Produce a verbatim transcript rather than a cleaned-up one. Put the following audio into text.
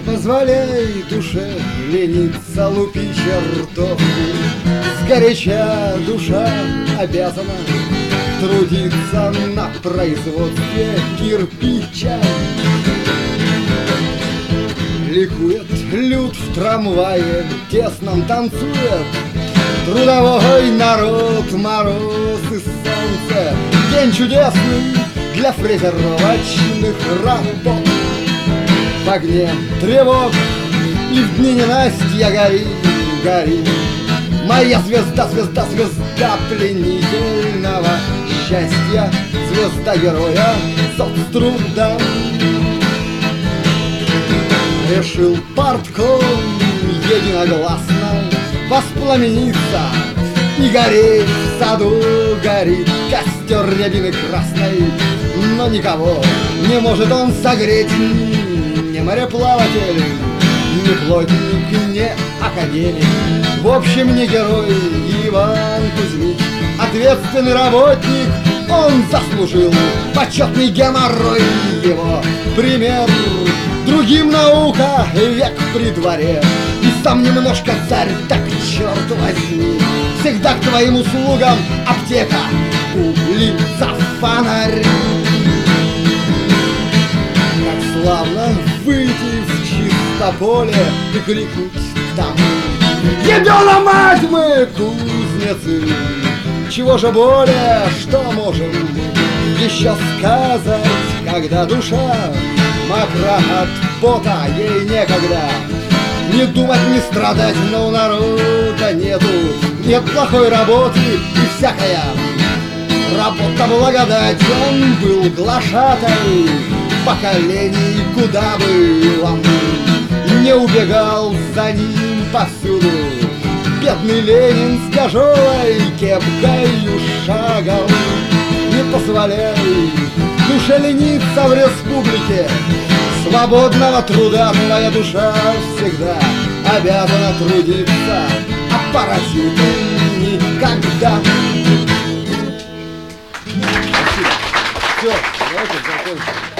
позволяй душе лениться, лупи чертовку. Сгоряча душа обязана трудиться на производстве кирпича. Ликует люд в трамвае, тесном танцует трудовой народ, мороз и солнце. День чудесный для фрезеровочных работ. В огне тревог и в дни ненастья гори, гори. Моя звезда, звезда, звезда пленительного счастья, звезда героя соцтруда. Решил партком единогласно воспламениться и гореть в саду, горит костер рябины красной. Но никого не может он согреть, ни мореплаватель, ни плотник, ни академик. В общем, не герой Иван Кузьмич, ответственный работник. Он заслужил почетный геморрой, его пример другим наука век при дворе. И сам немножко царь, так черт возьми, всегда к твоим услугам аптека, улица, фонарь. Как славно выйти в чисто поле и крикнуть там: ебёна мать мы, кузнецы! Чего же более, что можем еще сказать, когда душа мокра от пота, ей некогда не думать, не страдать, но у народа нету, нет плохой работы и всякая работа благодать. Он был глашатай поколений, куда бы он не убегал, за ним повсюду бедный Ленин с тяжелой кепкою шагом. Не позволяй душе лениться в республике свободного труда. Твоя душа всегда обязана трудиться, а паразиты никогда. Спасибо. Все, давайте закончим.